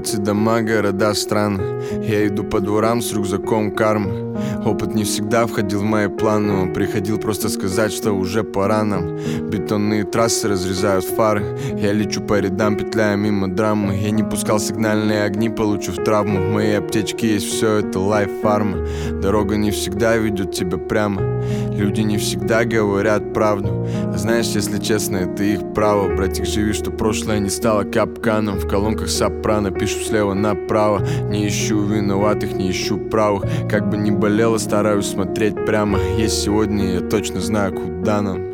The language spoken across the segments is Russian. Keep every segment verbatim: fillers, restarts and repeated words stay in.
Улицы, дома, города, страны. Я иду по дворам с рюкзаком кармы. Опыт не всегда входил в мои планы. Он приходил просто сказать, что уже пора нам. Бетонные трассы разрезают фары. Я лечу по рядам, петляя мимо драмы. Я не пускал сигнальные огни, получив травму. В моей аптечке есть все, это лайф-фарма. Дорога не всегда ведет тебя прямо. Люди не всегда говорят правду. А знаешь, если честно, это их право. Братик, живи, что прошлое не стало капканом. В колонках сопрано, пишу слева направо. Не ищу виноватых, не ищу правых. Как бы ни болело, стараюсь смотреть прямо. Есть сегодня, я точно знаю, куда нам.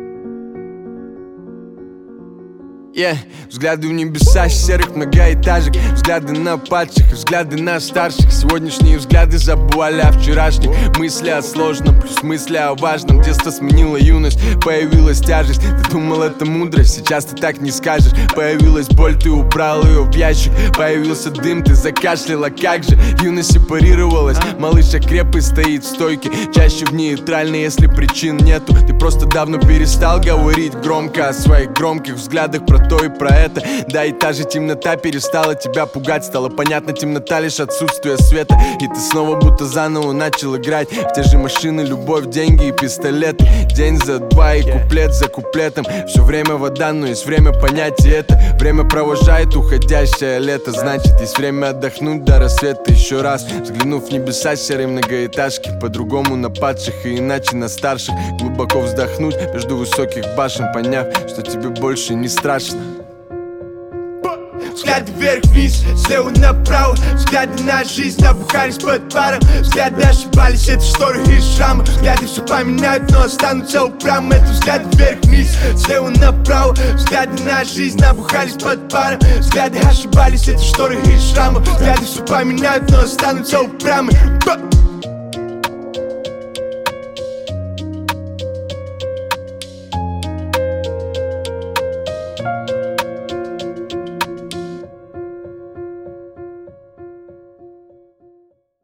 Yeah. Взгляды в небеса серых многоэтажек. Взгляды на падших, взгляды на старших. Сегодняшние взгляды забывали о вчерашних. Мысли о сложном, плюс мысли о важном. Детство сменило юность, появилась тяжесть. Ты думал, это мудрость, сейчас ты так не скажешь. Появилась боль, ты убрал ее в ящик. Появился дым, ты закашляла, как же. Юность сепарировалась, малыш окреп и стоит в стойке. Чаще в нейтральной, если причин нету. Ты просто давно перестал говорить громко о своих громких взглядах про то и про это. Да, и та же темнота перестала тебя пугать. Стало понятно, темнота лишь отсутствие света. И ты снова будто заново начал играть в те же машины, любовь, деньги и пистолеты. День за два и куплет за куплетом. Все время вода, но есть время понять и это. Время провожает уходящее лето. Значит, есть время отдохнуть до рассвета еще раз. Взглянув в небеса серой многоэтажки. По-другому на падших и иначе на старших. Глубоко вздохнуть между высоких башен, поняв, что тебе больше не страшно. Взгляды вверх-вниз, слева направо. Взгляды на жизнь набухались под паром. Взгляды ошибались, это шторы и шрамы. Взгляды все поменяют, но останутся упрямы. Это взгляды вверх-вниз, слева направо. Взгляды на жизнь набухались под паром. Взгляды ошибались, это шторы и шрамы. Взгляды все поменяют, но останутся упрямы.